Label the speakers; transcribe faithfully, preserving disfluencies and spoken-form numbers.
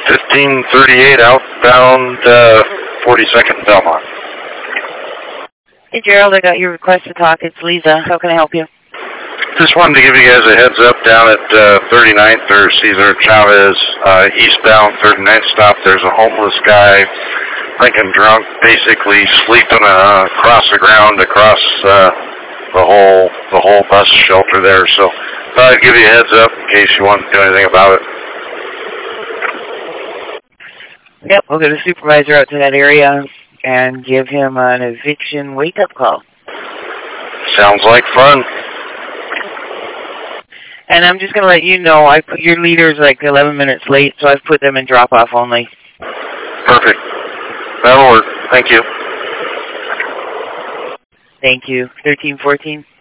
Speaker 1: fifteen thirty-eight outbound uh, forty-second Belmont.
Speaker 2: Hey, Gerald, I got your request to talk. It's Lisa. How can I help you?
Speaker 1: Just wanted to give you guys a heads up down at uh, thirty-ninth or Cesar Chavez, uh, eastbound thirty-ninth stop. There's a homeless guy, drinking drunk, basically sleeping uh, across the ground, across uh, the whole the whole bus shelter there. So thought I'd give you a heads up in case you want to do anything about it.
Speaker 2: Yep, we'll get a supervisor out to that area and give him an eviction wake-up call.
Speaker 1: Sounds like fun.
Speaker 2: And I'm just going to let you know, I put your leader's like eleven minutes late, so I've put them in drop-off only.
Speaker 1: Perfect. That'll work. Thank you.
Speaker 2: Thank you. thirteen fourteen.